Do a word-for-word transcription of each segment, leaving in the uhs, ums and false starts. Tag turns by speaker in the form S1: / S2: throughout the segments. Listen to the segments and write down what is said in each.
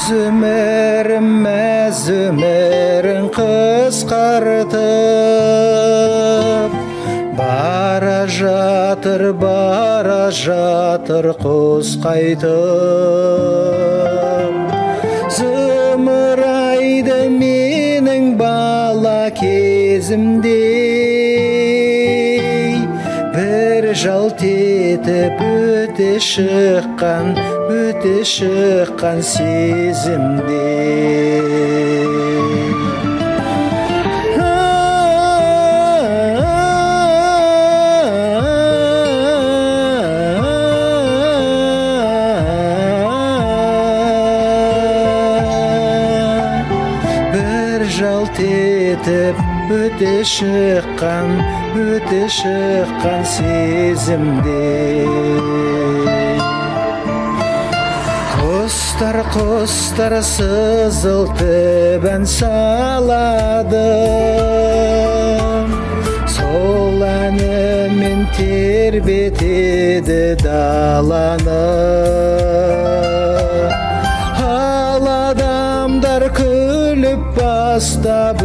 S1: өмірім мәз өмірін қысқартып, бара жатыр, бара жатыр құс қайтып. Зымырайды менің бала кезімдей, бір жалт етіп өте шыққан, өте шыққан сезімдей. Жалт етіп өте шыққан, өте шыққан сезімдей. Құстар, құстар сызылтып ән салады, сол әнімен тербетеді даланы. Ал адамдар күліп бастап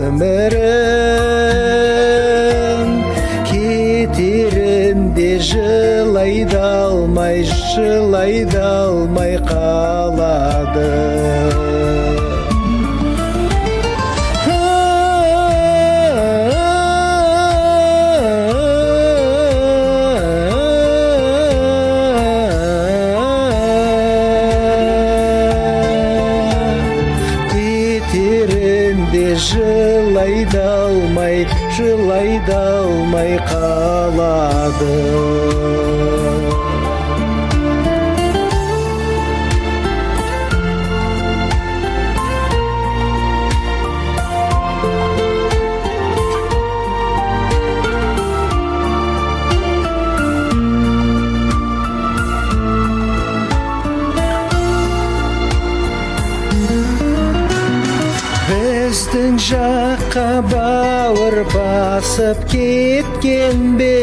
S1: өмірін, кетерінде жылай да алмай, жылай да алмай қалады. Жылай да алмай, жылай да алмай қалады. Біздің жаққа бауыр басып кеткен бе,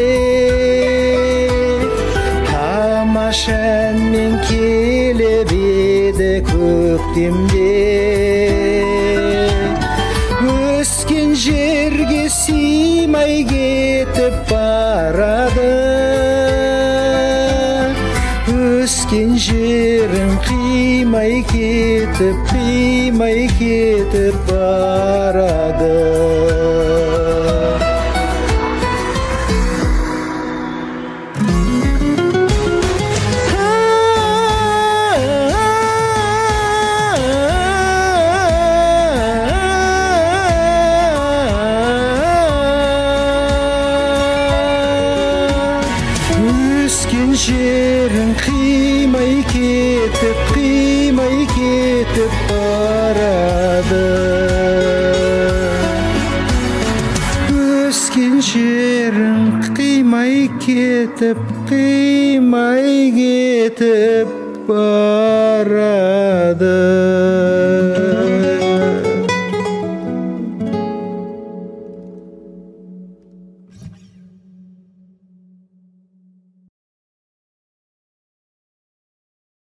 S1: тамаша әнмен келіп еді көктемде. Өскен жерге сыймай кетіп барады, өскен жерін қимай кетіп, қимай кетіп барады. Өскен жерін қимай кетіп, қимай кетіп барады. Өскен жерін қимай кетіп, қимай кетіп барады.